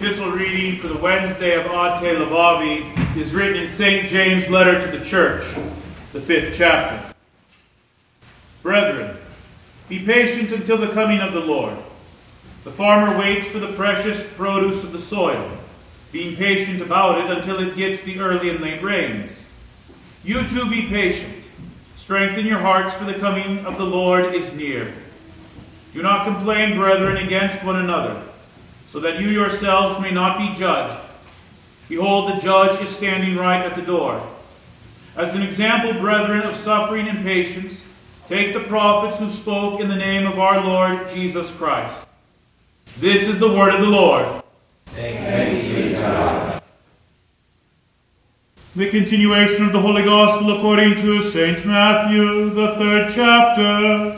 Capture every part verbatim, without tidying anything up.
epistle reading for the Wednesday of Ad Te Levavi is written in Saint James' letter to the church, the fifth chapter. Brethren, be patient until the coming of the Lord. The farmer waits for the precious produce of the soil, being patient about it until it gets the early and late rains. You too be patient. Strengthen your hearts, for the coming of the Lord is near. Do not complain, brethren, against one another, so that you yourselves may not be judged. Behold, the judge is standing right at the door. As an example, brethren, of suffering and patience, take the prophets who spoke in the name of our Lord Jesus Christ. This is the word of the Lord. Thanks be to God. The continuation of the Holy Gospel according to Saint Matthew, the third chapter.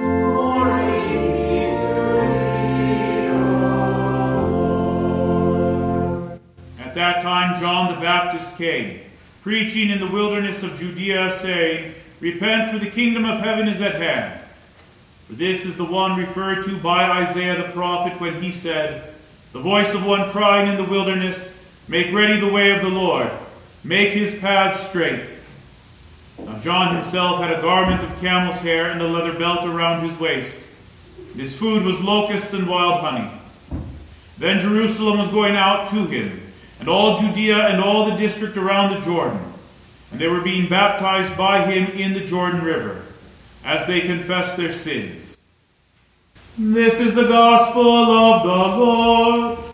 At that time John the Baptist came, preaching in the wilderness of Judea, saying, Repent, for the kingdom of heaven is at hand. For this is the one referred to by Isaiah the prophet when he said, The voice of one crying in the wilderness, Make ready the way of the Lord, make his paths straight. Now John himself had a garment of camel's hair and a leather belt around his waist. And his food was locusts and wild honey. Then Jerusalem was going out to him, and all Judea and all the district around the Jordan. And they were being baptized by him in the Jordan River, as they confessed their sins. This is the gospel of the Lord.